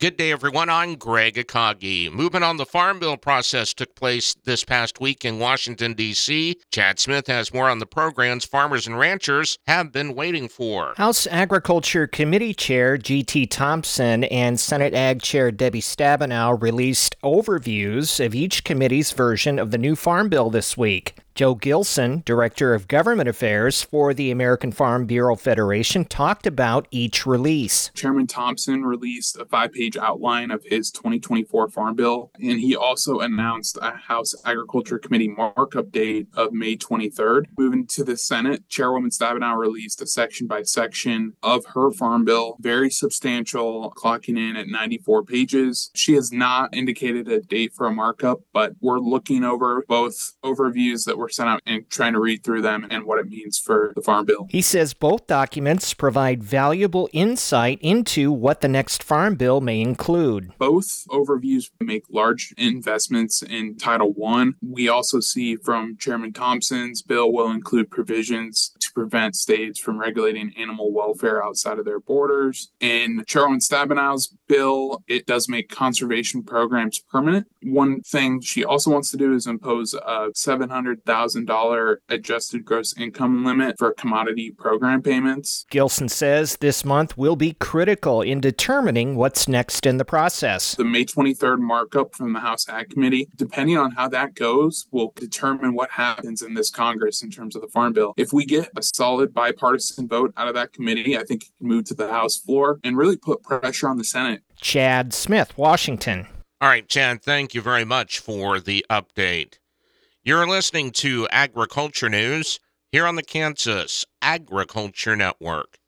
Good day, everyone. I'm Greg Akagi. Movement on the Farm Bill process took place this past week in Washington, D.C. Chad Smith has more on the programs farmers and ranchers have been waiting for. House Agriculture Committee Chair G.T. Thompson and Senate Ag Chair Debbie Stabenow released overviews of each committee's version of the new Farm Bill this week. Joe Gilson, Director of Government Affairs for the American Farm Bureau Federation, talked about each release. Chairman Thompson released a 5-page outline of his 2024 Farm Bill, and he also announced a House Agriculture Committee markup date of May 23rd. Moving to the Senate, Chairwoman Stabenow released a section-by-section of her Farm Bill, very substantial, clocking in at 94 pages. She has not indicated a date for a markup, but we're looking over both overviews that were sent out and trying to read through them and what it means for the Farm Bill. He says both documents provide valuable insight into what the next Farm Bill may include. Both overviews make large investments in Title I. We also see from Chairman Thompson's bill will include provisions to prevent states from regulating animal welfare outside of their borders. In Chairwoman Stabenow's bill, it does make conservation programs permanent. One thing she also wants to do is impose a $700,000 adjusted gross income limit for commodity program payments. Gilson says this month will be critical in determining what's next in the process. The May 23rd markup from the House Ag Committee, depending on how that goes, will determine what happens in this Congress in terms of the Farm Bill. If we get a solid bipartisan vote out of that committee, I think it can move to the House floor and really put pressure on the Senate. Chad Smith, Washington. All right, Chad, thank you very much for the update. You're listening to Agriculture News here on the Kansas Agriculture Network.